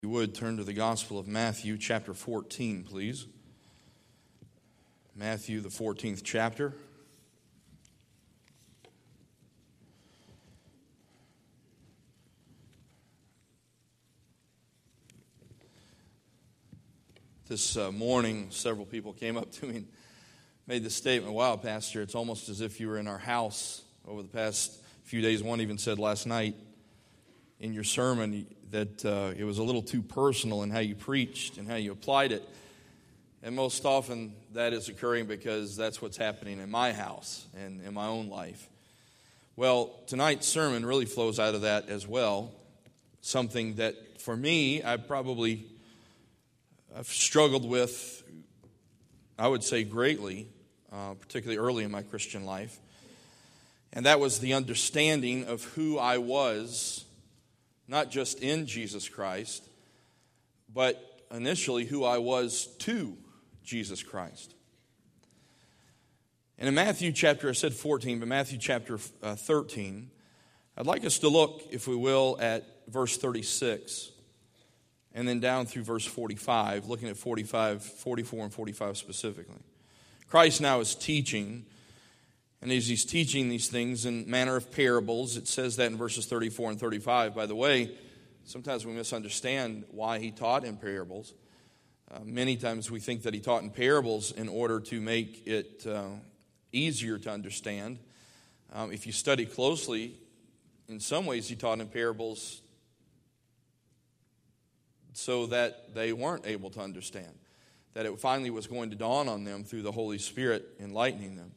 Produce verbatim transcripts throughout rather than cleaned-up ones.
You would turn to the Gospel of Matthew, chapter fourteen, please. Matthew, the fourteenth chapter. This uh, morning, several people came up to me and made the statement, "Wow, Pastor, it's almost as if you were in our house over the past few days." One even said last night in your sermon that uh, it was a little too personal in how you preached and how you applied it. And most often that is occurring because that's what's happening in my house and in my own life. Well, tonight's sermon really flows out of that as well. Something that for me, I probably I've struggled with, I would say greatly, uh, particularly early in my Christian life. And that was the understanding of who I was, not just in Jesus Christ, but initially who I was to Jesus Christ. And in Matthew chapter, I said fourteen, but Matthew chapter uh, thirteen, I'd like us to look, if we will, at verse thirty-six, and then down through verse forty-five, looking at forty-five, forty-four, and forty-five specifically. Christ now is teaching, and as he's teaching these things in manner of parables, it says that in verses thirty-four and thirty-five. By the way, sometimes we misunderstand why he taught in parables. Uh, many times we think that he taught in parables in order to make it uh, easier to understand. Um, if you study closely, in some ways he taught in parables so that they weren't able to understand, that it finally was going to dawn on them through the Holy Spirit enlightening them.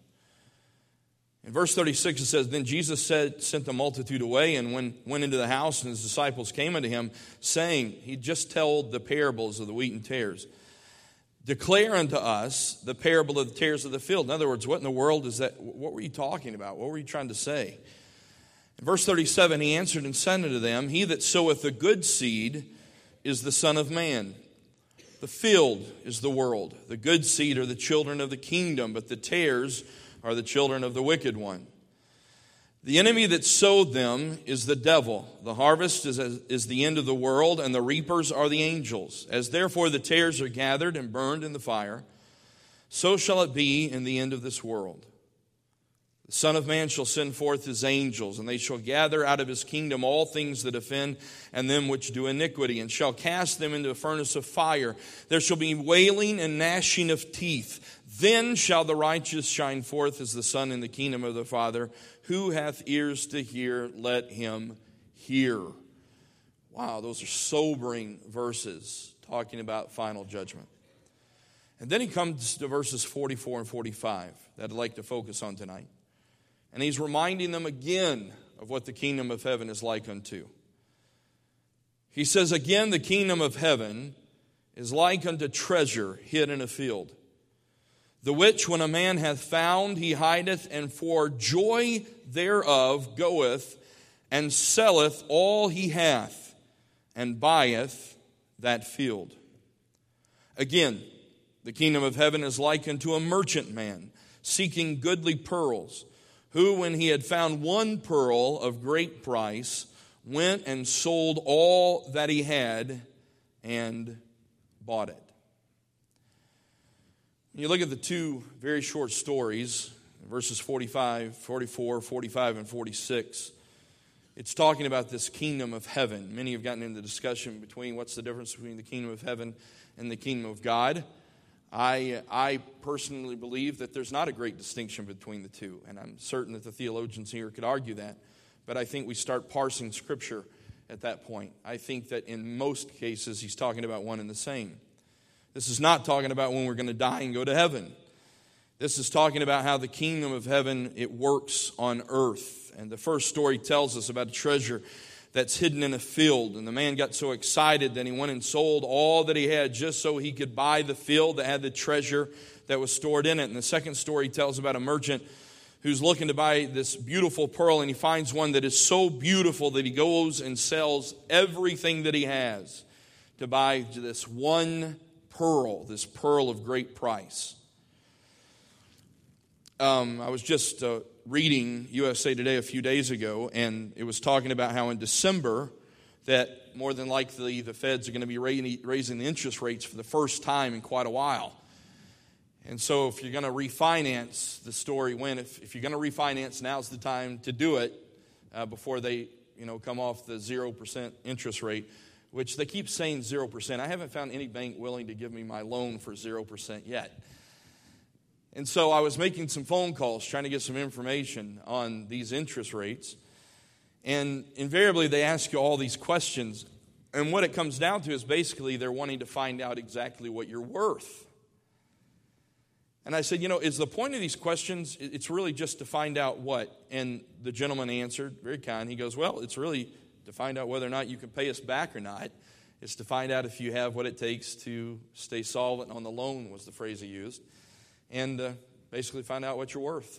In verse thirty-six it says, "Then Jesus said, sent the multitude away and went, went into the house, and his disciples came unto him, saying," he just told the parables of the wheat and tares, "Declare unto us the parable of the tares of the field." In other words, what in the world is that? What were you talking about? What were you trying to say? In verse thirty-seven, he answered and said unto them, "He that soweth the good seed is the Son of Man. The field is the world. The good seed are the children of the kingdom, but the tares are the children of the wicked one. The enemy that sowed them is the devil. The harvest is, is the end of the world, and the reapers are the angels. As therefore the tares are gathered and burned in the fire, so shall it be in the end of this world. The Son of Man shall send forth his angels, and they shall gather out of his kingdom all things that offend, and them which do iniquity, and shall cast them into a furnace of fire. There shall be wailing and gnashing of teeth. Then shall the righteous shine forth as the sun in the kingdom of the Father. Who hath ears to hear, let him hear." Wow, those are sobering verses talking about final judgment. And then he comes to verses forty-four and forty-five that I'd like to focus on tonight. And he's reminding them again of what the kingdom of heaven is like unto. He says, "Again, the kingdom of heaven is like unto treasure hid in a field, the which when a man hath found, he hideth, and for joy thereof goeth and selleth all he hath, and buyeth that field. Again, the kingdom of heaven is like unto a merchant man, seeking goodly pearls, who, when he had found one pearl of great price, went and sold all that he had and bought it." You look at the two very short stories, verses forty-five, forty-four, forty-five, and forty-six. It's talking about this kingdom of heaven. Many have gotten into discussion between what's the difference between the kingdom of heaven and the kingdom of God. I, I personally believe that there's not a great distinction between the two, and I'm certain that the theologians here could argue that. But I think we start parsing Scripture at that point. I think that in most cases he's talking about one and the same. This is not talking about when we're going to die and go to heaven. This is talking about how the kingdom of heaven, it works on earth. And the first story tells us about a treasure that's hidden in a field. And the man got so excited that he went and sold all that he had just so he could buy the field that had the treasure that was stored in it. And the second story tells about a merchant who's looking to buy this beautiful pearl, and he finds one that is so beautiful that he goes and sells everything that he has to buy this one pearl, this pearl of great price. Um, I was just uh, reading U S A Today a few days ago, and it was talking about how in December that that more than likely the Feds are going to be raising the interest rates for the first time in quite a while. And so if you're going to refinance, the story went, if, if you're going to refinance, now's the time to do it uh, before they you know, come off the zero percent interest rate, which they keep saying zero percent. I haven't found any bank willing to give me my loan for zero percent yet. And so I was making some phone calls trying to get some information on these interest rates. And invariably they ask you all these questions. And what it comes down to is basically they're wanting to find out exactly what you're worth. And I said, you know, is the point of these questions, it's really just to find out what? And the gentleman answered, very kind. He goes, well, it's really to find out whether or not you can pay us back or not. It's to find out if you have what it takes to stay solvent on the loan, was the phrase he used. And uh, basically find out what you're worth.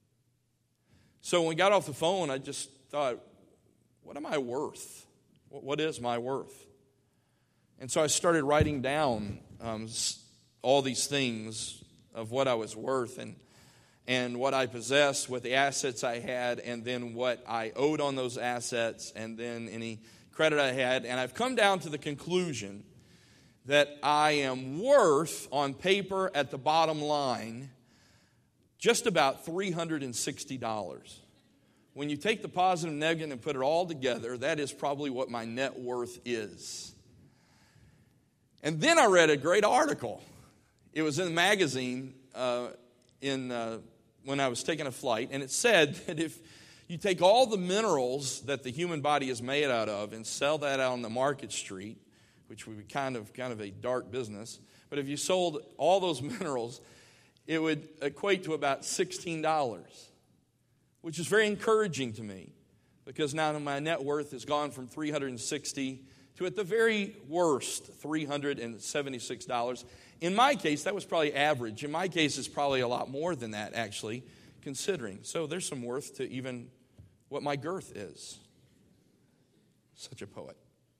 So when we got off the phone, I just thought, what am I worth? What is my worth? And so I started writing down um, all these things of what I was worth and and what I possessed, what the assets I had, and then what I owed on those assets, and then any credit I had. And I've come down to the conclusion that I am worth, on paper at the bottom line, just about three hundred sixty dollars. When you take the positive and negative and put it all together, that is probably what my net worth is. And then I read a great article. It was in a magazine uh, in uh, when I was taking a flight, and it said that if you take all the minerals that the human body is made out of and sell that out on the market street, which would be kind of kind of a dark business, but if you sold all those minerals, it would equate to about sixteen dollars, which is very encouraging to me, because now my net worth has gone from three hundred sixty dollars to, at the very worst, three hundred seventy-six dollars. In my case, that was probably average. In my case, it's probably a lot more than that, actually, considering. So there's some worth to even what my girth is. Such a poet.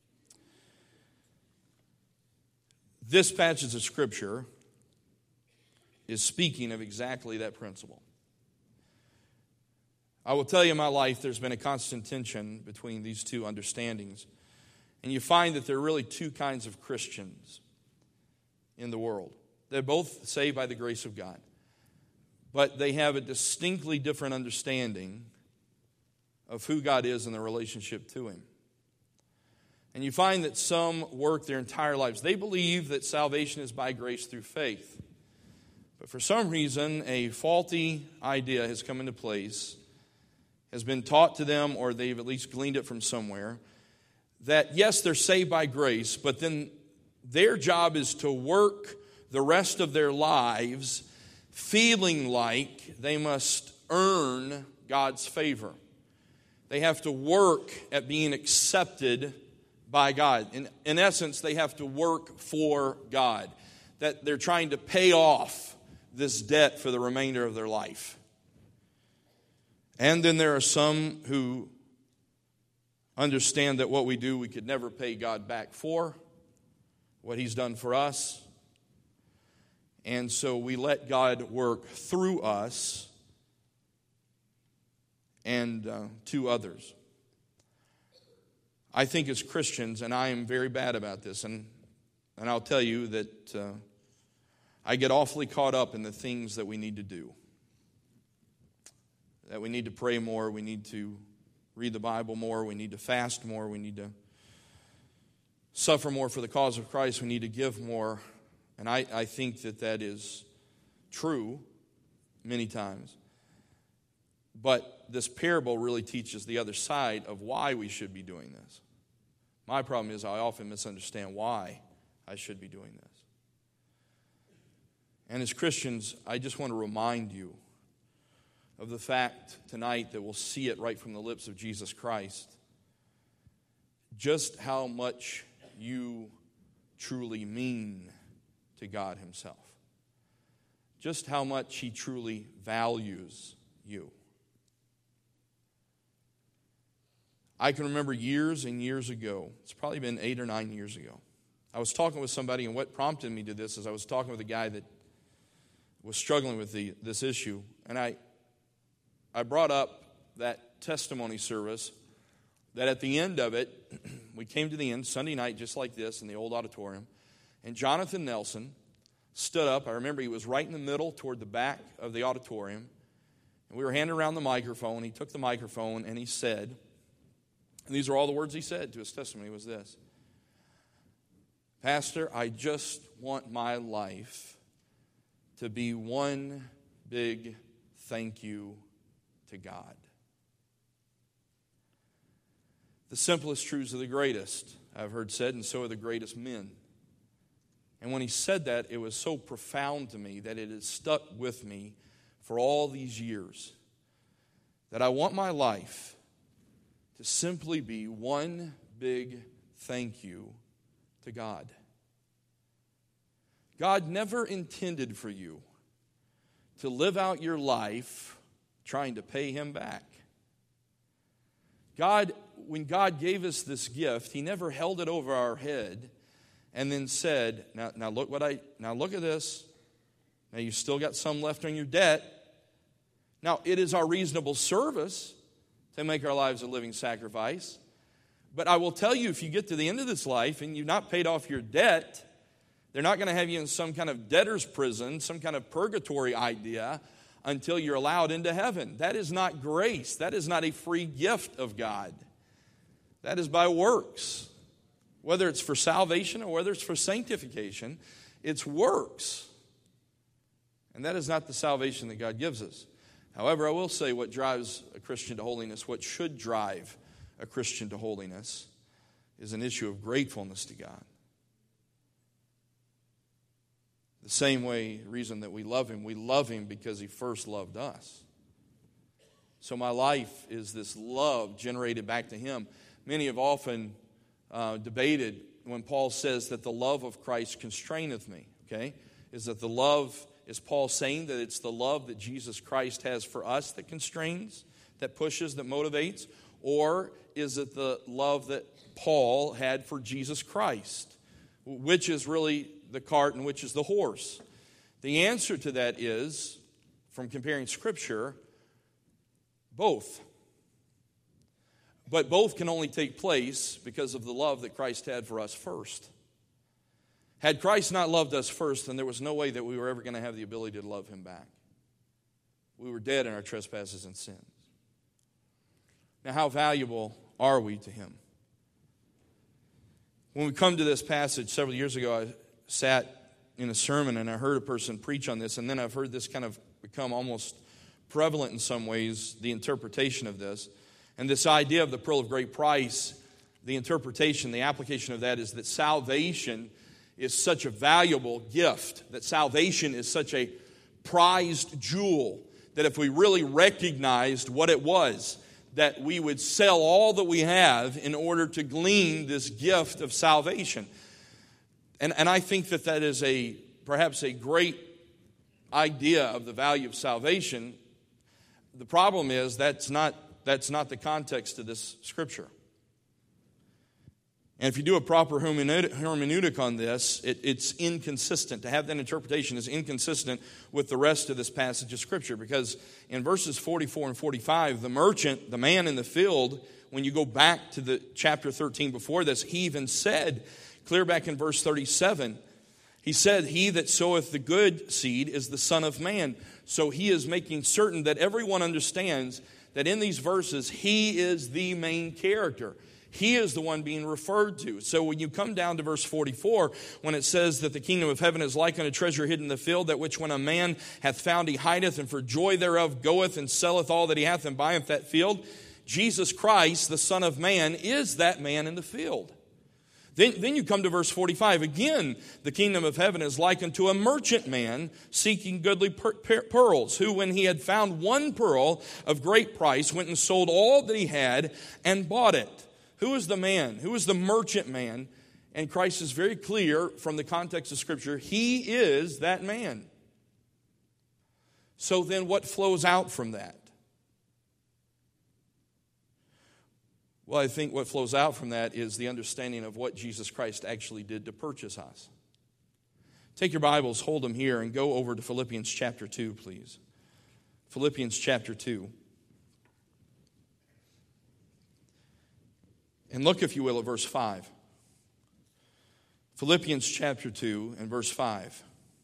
This passage of Scripture is speaking of exactly that principle. I will tell you in my life there's been a constant tension between these two understandings. And you find that there are really two kinds of Christians in the world. They're both saved by the grace of God. But they have a distinctly different understanding of who God is and their relationship to Him. And you find that some work their entire lives. They believe that salvation is by grace through faith. But for some reason, a faulty idea has come into place, has been taught to them, or they've at least gleaned it from somewhere, that yes, they're saved by grace, but then their job is to work the rest of their lives feeling like they must earn God's favor. They have to work at being accepted by God. In, in essence, they have to work for God. That they're trying to pay off this debt for the remainder of their life. And then there are some who understand that what we do, we could never pay God back for, what He's done for us. And so we let God work through us and uh, to others. I think as Christians, and I am very bad about this, and, and I'll tell you that uh, I get awfully caught up in the things that we need to do. That we need to pray more, we need to read the Bible more, we need to fast more, we need to suffer more for the cause of Christ, we need to give more. And I, I think that that is true many times. But this parable really teaches the other side of why we should be doing this. My problem is I often misunderstand why I should be doing this. And as Christians, I just want to remind you of the fact tonight that we'll see it right from the lips of Jesus Christ, just how much you truly mean to God Himself. Just how much He truly values you. I can remember years and years ago, it's probably been eight or nine years ago, I was talking with somebody, and what prompted me to this is I was talking with a guy that was struggling with the, this issue, and I I brought up that testimony service that at the end of it, we came to the end, Sunday night, just like this, in the old auditorium, and Jonathan Nelson stood up. I remember he was right in the middle toward the back of the auditorium, and we were handing around the microphone. He took the microphone and he said, and these are all the words he said to his testimony, was this: Pastor, I just want my life to be one big thank you to God. The simplest truths are the greatest, I've heard said, and so are the greatest men. And when he said that, it was so profound to me that it has stuck with me for all these years, that I want my life to simply be one big thank you to God. God never intended for you to live out your life trying to pay Him back. God, when God gave us this gift, He never held it over our head and then said, now, now look what I now look at this. Now you still got some left on your debt. Now it is our reasonable service to make our lives a living sacrifice. But I will tell you, if you get to the end of this life and you've not paid off your debt, they're not going to have you in some kind of debtor's prison, some kind of purgatory idea until you're allowed into heaven. That is not grace. That is not a free gift of God. That is by works. Whether it's for salvation or whether it's for sanctification, it's works. And that is not the salvation that God gives us. However, I will say what drives a Christian to holiness, what should drive a Christian to holiness, is an issue of gratefulness to God. The same way, reason that we love Him, we love Him because He first loved us. So my life is this love generated back to Him. Many have often uh, debated when Paul says that the love of Christ constraineth me. Okay, is that the love, is Paul saying that it's the love that Jesus Christ has for us that constrains, that pushes, that motivates? Or is it the love that Paul had for Jesus Christ? Which is really the cart and which is the horse? The answer to that is, from comparing Scripture, both. But both can only take place because of the love that Christ had for us first. Had Christ not loved us first, then there was no way that we were ever going to have the ability to love Him back. We were dead in our trespasses and sins. Now, how valuable are we to Him? When we come to this passage, several years ago, I sat in a sermon and I heard a person preach on this, and then I've heard this kind of become almost prevalent in some ways, the interpretation of this. And this idea of the pearl of great price, the interpretation, the application of that is that salvation is such a valuable gift, that salvation is such a prized jewel, that if we really recognized what it was, that we would sell all that we have in order to glean this gift of salvation. And, and I think that that is a perhaps a great idea of the value of salvation. The problem is that's not, that's not the context of this Scripture. And if you do a proper hermeneutic on this, it, it's inconsistent. To have that interpretation is inconsistent with the rest of this passage of Scripture. Because in verses forty-four and forty-five, the merchant, the man in the field, when you go back to the chapter thirteen before this, he even said, clear back in verse thirty-seven, he said, "He that soweth the good seed is the Son of Man." So he is making certain that everyone understands that in these verses, he is the main character. He is the one being referred to. So when you come down to verse forty-four, when it says that the kingdom of heaven is like unto treasure hidden in the field, that which when a man hath found he hideth, and for joy thereof goeth and selleth all that he hath and buyeth that field, Jesus Christ, the Son of Man, is that man in the field. Then, then you come to verse forty-five. Again, the kingdom of heaven is like unto a merchant man seeking goodly per- per- pearls, who when he had found one pearl of great price, went and sold all that he had and bought it. Who is the man? Who is the merchant man? And Christ is very clear from the context of Scripture. He is that man. So then what flows out from that? Well, I think what flows out from that is the understanding of what Jesus Christ actually did to purchase us. Take your Bibles, hold them here, and go over to Philippians chapter two, please. Philippians chapter two. And look, if you will, at verse five. Philippians chapter two and verse five.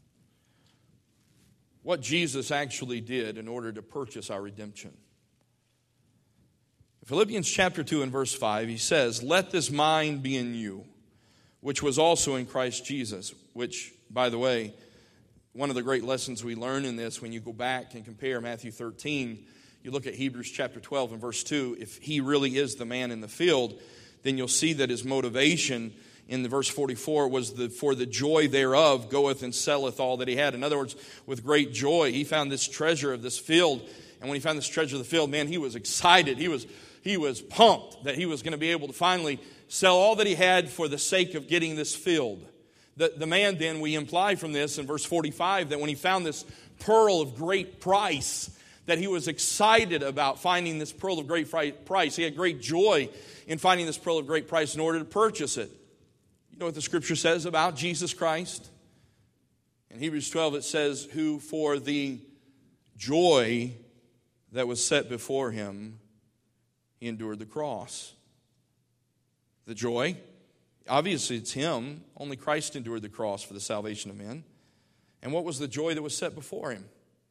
What Jesus actually did in order to purchase our redemption. Philippians chapter two and verse five, he says, "Let this mind be in you, which was also in Christ Jesus," which, by the way, one of the great lessons we learn in this, when you go back and compare Matthew thirteen, you look at Hebrews chapter twelve and verse two, if he really is the man in the field, then you'll see that his motivation in the verse forty-four was the for the joy thereof goeth and selleth all that he had. In other words, with great joy, he found this treasure of this field. And when he found this treasure of the field, man, he was excited. He was, he was pumped that he was going to be able to finally sell all that he had for the sake of getting this field. The, the man then, we imply from this in verse forty-five, that when he found this pearl of great price, that he was excited about finding this pearl of great price. He had great joy in finding this pearl of great price in order to purchase it. You know what the Scripture says about Jesus Christ? In Hebrews twelve it says, "Who for the joy that was set before him, he endured the cross." The joy, obviously it's him. Only Christ endured the cross for the salvation of men. And what was the joy that was set before him?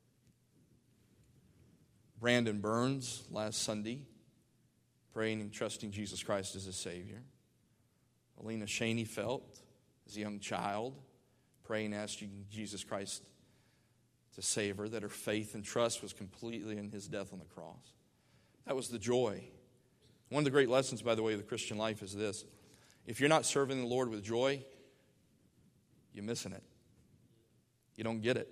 Brandon Burns last Sunday, praying and trusting Jesus Christ as his Savior. Alina Shaney felt as a young child, praying and asking Jesus Christ to save her, that her faith and trust was completely in his death on the cross. That was the joy. One of the great lessons, by the way, of the Christian life is this. If you're not serving the Lord with joy, you're missing it. You don't get it.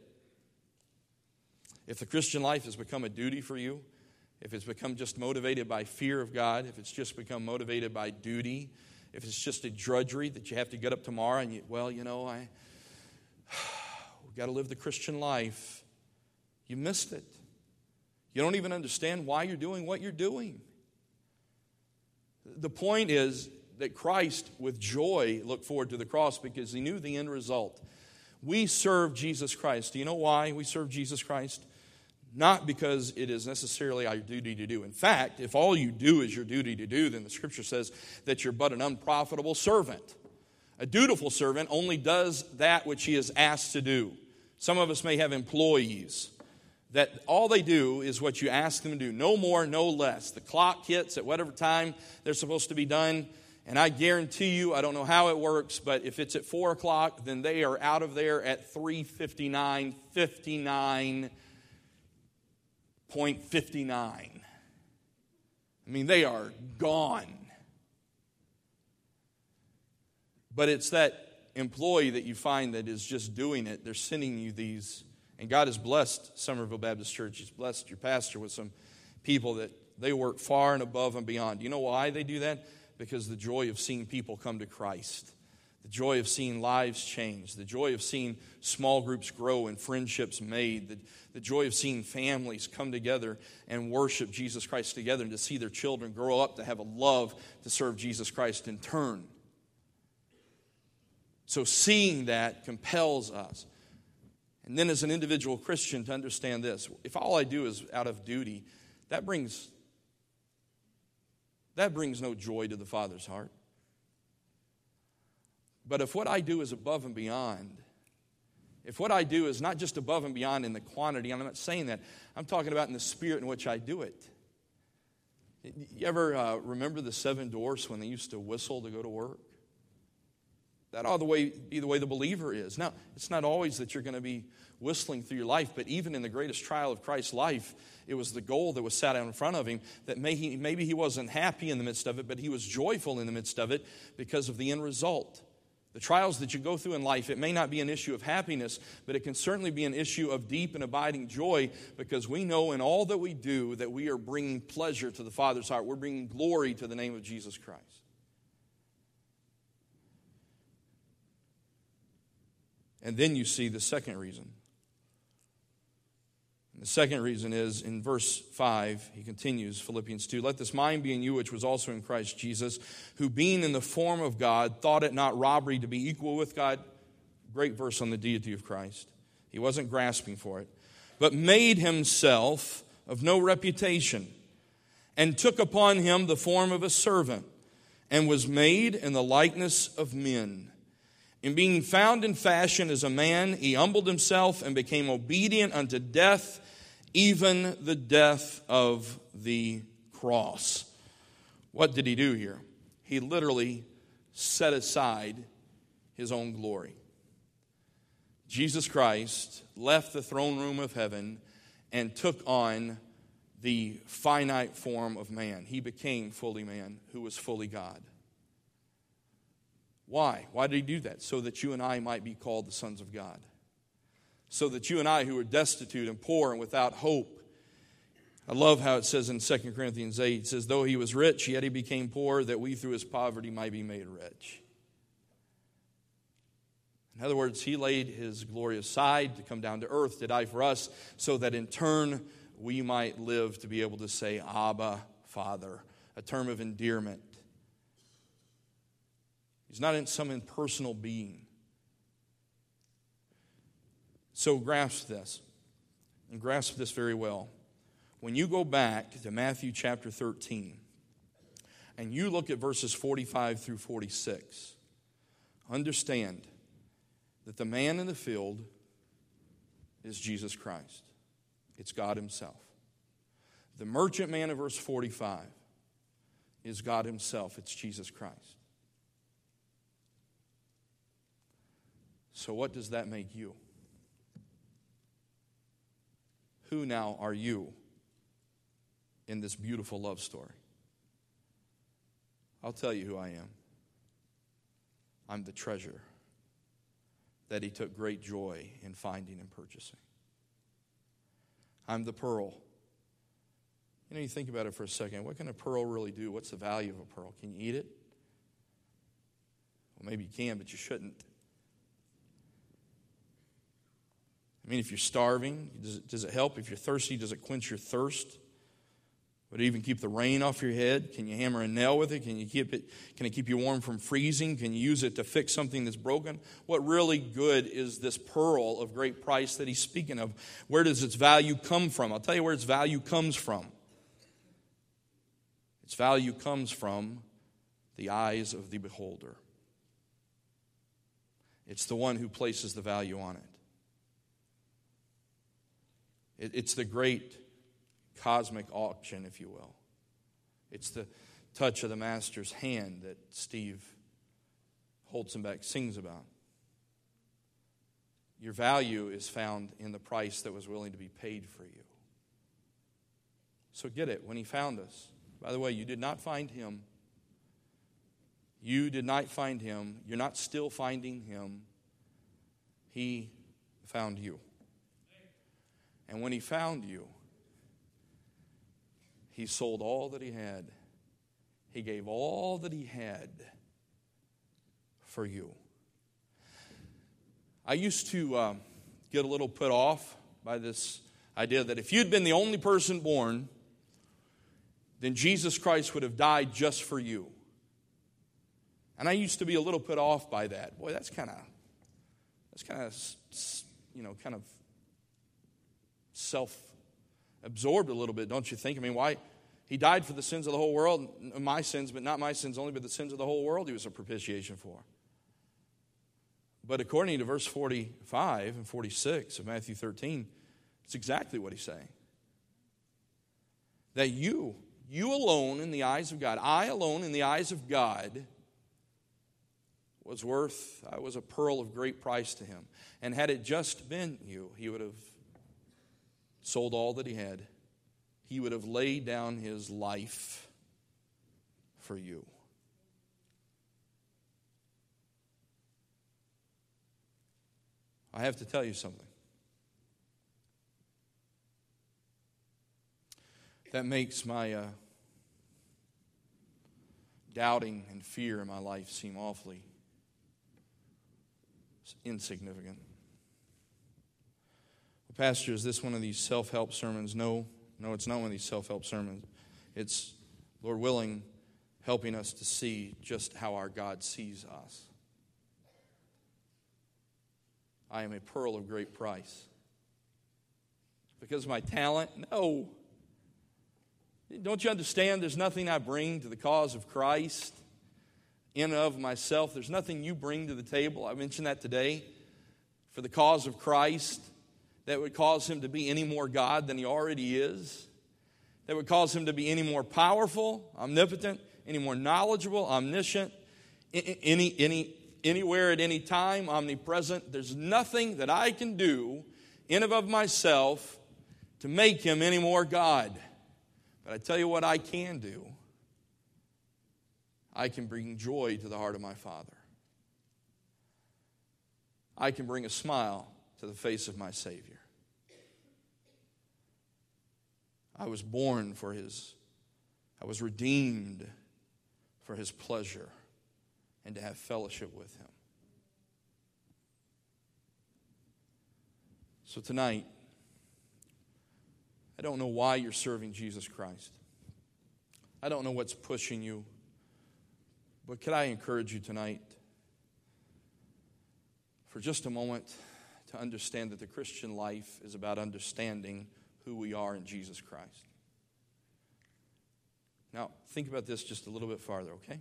If the Christian life has become a duty for you, if it's become just motivated by fear of God, if it's just become motivated by duty, if it's just a drudgery that you have to get up tomorrow and you, well, you know, I, we've got to live the Christian life, you missed it. You don't even understand why you're doing what you're doing. The point is that Christ, with joy, looked forward to the cross because he knew the end result. We serve Jesus Christ. Do you know why we serve Jesus Christ? Not because it is necessarily our duty to do. In fact, if all you do is your duty to do, then the Scripture says that you're but an unprofitable servant. A dutiful servant only does that which he is asked to do. Some of us may have employees that all they do is what you ask them to do. No more, no less. The clock hits at whatever time they're supposed to be done. And I guarantee you, I don't know how it works, but if it's at four o'clock, then they are out of there at three fifty-nine, fifty-nine point five nine. I mean, they are gone. But it's that employee that you find that is just doing it. They're sending you these. And God has blessed Somerville Baptist Church. He's blessed your pastor with some people that they work far and above and beyond. Do you know why they do that? Because the joy of seeing people come to Christ. The joy of seeing lives change. The joy of seeing small groups grow and friendships made. The, the joy of seeing families come together and worship Jesus Christ together, and to see their children grow up to have a love to serve Jesus Christ in turn. So seeing that compels us. And then as an individual Christian to understand this. If all I do is out of duty, that brings, that brings no joy to the Father's heart. But if what I do is above and beyond, if what I do is not just above and beyond in the quantity, I'm not saying that. I'm talking about in the spirit in which I do it. You ever uh, remember the seven dwarfs when they used to whistle to go to work? That ought to be the way the believer is. Now, it's not always that you're going to be whistling through your life, but even in the greatest trial of Christ's life, it was the goal that was set out in front of him that may he, maybe he wasn't happy in the midst of it, but he was joyful in the midst of it because of the end result. The trials that you go through in life, it may not be an issue of happiness, but it can certainly be an issue of deep and abiding joy, because we know in all that we do that we are bringing pleasure to the Father's heart. We're bringing glory to the name of Jesus Christ. And then you see the second reason. The second reason is in verse five, he continues, Philippians two, "Let this mind be in you which was also in Christ Jesus, who being in the form of God, thought it not robbery to be equal with God." Great verse on the deity of Christ. He wasn't grasping for it. "But made himself of no reputation, and took upon him the form of a servant, and was made in the likeness of men. And being found in fashion as a man, he humbled himself and became obedient unto death, even the death of the cross. What did he do here? He literally set aside his own glory. Jesus Christ left the throne room of heaven and took on the finite form of man. He became fully man who was fully God. Why? Why did he do that? So that you and I might be called the sons of God. So that you and I, who are destitute and poor and without hope. I love how it says in Second Corinthians eight, it says, though he was rich, yet he became poor, that we through his poverty might be made rich. In other words, he laid his glory aside to come down to earth to die for us, so that in turn we might live to be able to say, Abba, Father, a term of endearment. He's not in some impersonal being. So grasp this, and grasp this very well. When you go back to Matthew chapter thirteen, and you look at verses forty-five through forty-six, understand that the man in the field is Jesus Christ. It's God himself. The merchant man of verse forty-five is God himself. It's Jesus Christ. So what does that make you? Who now are you in this beautiful love story? I'll tell you who I am. I'm the treasure that he took great joy in finding and purchasing. I'm the pearl. You know, you think about it for a second. What can a pearl really do? What's the value of a pearl? Can you eat it? Well, maybe you can, but you shouldn't. I mean, if you're starving, does it, does it help? If you're thirsty, does it quench your thirst? Would it even keep the rain off your head? Can you hammer a nail with it? Can you keep it? Can it keep you warm from freezing? Can you use it to fix something that's broken? What really good is this pearl of great price that he's speaking of? Where does its value come from? I'll tell you where its value comes from. Its value comes from the eyes of the beholder. It's the one who places the value on it. It's the great cosmic auction, if you will. It's the touch of the master's hand that Steve Holzenbeck sings about. Your value is found in the price that was willing to be paid for you. So get it, when he found us. By the way, you did not find him. You did not find him. You're not still finding him. He found you. And when he found you, he sold all that he had. He gave all that he had for you. I used to um, get a little put off by this idea that if you'd been the only person born, then Jesus Christ would have died just for you. And I used to be a little put off by that. Boy, that's kind of, that's kind of, you know, kind of self-absorbed a little bit, don't you think? I mean, why? He died for the sins of the whole world, my sins, but not my sins only, but the sins of the whole world he was a propitiation for. But according to verse forty-five and forty-six of Matthew thirteen, it's exactly what he's saying. That you, you alone in the eyes of God, I alone in the eyes of God, was worth, I was a pearl of great price to him. And had it just been you, he would have sold all that he had. He would have laid down his life for you. I have to tell you something. That makes my uh, doubting and fear in my life seem awfully insignificant. Well, Pastor, is this one of these self-help sermons? No, no, it's not one of these self-help sermons. It's, Lord willing, helping us to see just how our God sees us. I am a pearl of great price. Because of my talent? No. Don't you understand there's nothing I bring to the cause of Christ in and of myself. There's nothing you bring to the table. I mentioned that today. For the cause of Christ, that would cause him to be any more God than he already is. That would cause him to be any more powerful, omnipotent, any more knowledgeable, omniscient, any, any, anywhere at any time, omnipresent. There's nothing that I can do in and of myself to make him any more God. But I tell you what I can do. I can bring joy to the heart of my Father. I can bring a smile to the face of my Savior. I was born for His, I was redeemed for His pleasure and to have fellowship with Him. So tonight, I don't know why you're serving Jesus Christ. I don't know what's pushing you. But could I encourage you tonight, for just a moment, to understand that the Christian life is about understanding who we are in Jesus Christ. Now, think about this just a little bit farther, okay?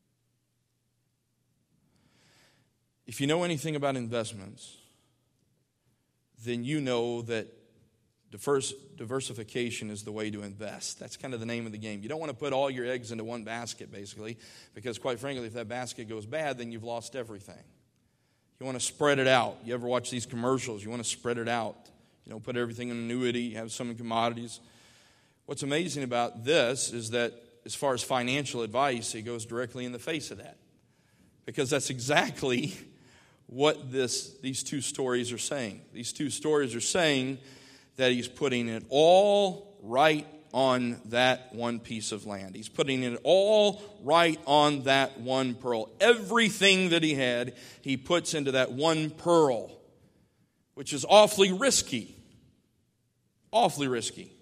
If you know anything about investments, then you know that Diverse, diversification is the way to invest. That's kind of the name of the game. You don't want to put all your eggs into one basket, basically, because quite frankly, if that basket goes bad, then you've lost everything. You want to spread it out. You ever watch these commercials? You want to spread it out. You don't put everything in annuity. You have some in commodities. What's amazing about this is that as far as financial advice, it goes directly in the face of that, because that's exactly what this these two stories are saying. These two stories are saying that he's putting it all right on that one piece of land. He's putting it all right on that one pearl. Everything that he had, he puts into that one pearl, which is awfully risky. Awfully risky.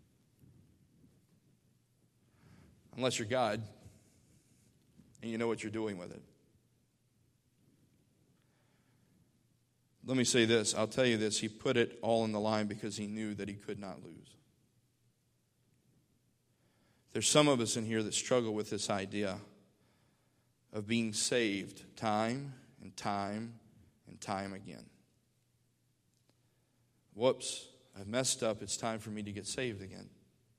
Unless you're God and you know what you're doing with it. Let me say this. I'll tell you this. He put it all in the line because he knew that he could not lose. There's some of us in here that struggle with this idea of being saved time and time and time again. Whoops, I've messed up. It's time for me to get saved again.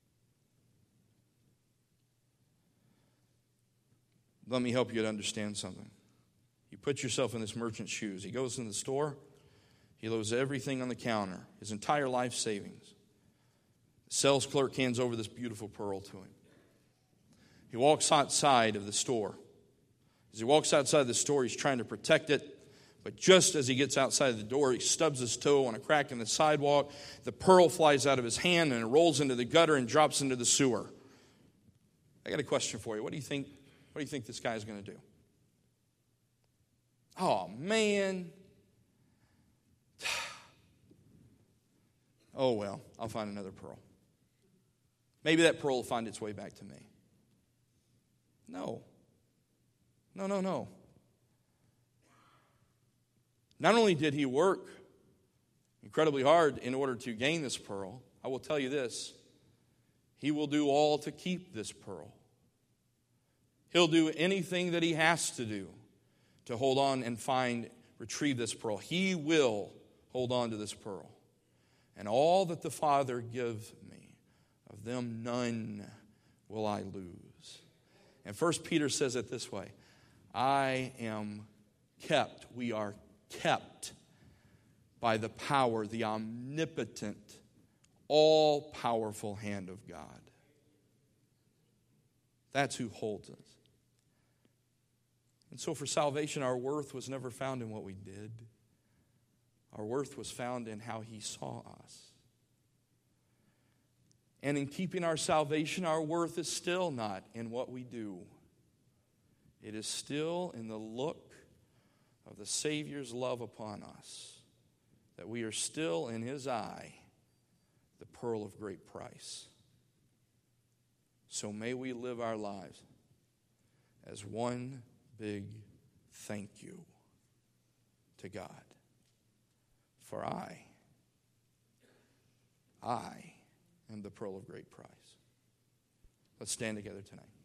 Let me help you to understand something. You put yourself in this merchant's shoes. He goes in the store. He loads everything on the counter, his entire life savings. The sales clerk hands over this beautiful pearl to him. He walks outside of the store. As he walks outside the store, he's trying to protect it. But just as he gets outside the door, he stubs his toe on a crack in the sidewalk. The pearl flies out of his hand and it rolls into the gutter and drops into the sewer. I got a question for you. What do you think, what do you think this guy's going to do? Oh, man. Oh, well, I'll find another pearl. Maybe that pearl will find its way back to me. No. No, no, no. Not only did he work incredibly hard in order to gain this pearl, I will tell you this, he will do all to keep this pearl. He'll do anything that he has to do to hold on and find, retrieve this pearl. He will hold on to this pearl. And all that the Father gives me, of them none will I lose. And First Peter says it this way, I am kept, we are kept by the power, the omnipotent, all-powerful hand of God. That's who holds us. And so for salvation, our worth was never found in what we did. Our worth was found in how He saw us. And in keeping our salvation, our worth is still not in what we do. It is still in the look of the Savior's love upon us, that we are still in His eye the pearl of great price. So may we live our lives as one big thank you to God. For I, I am the pearl of great price. Let's stand together tonight.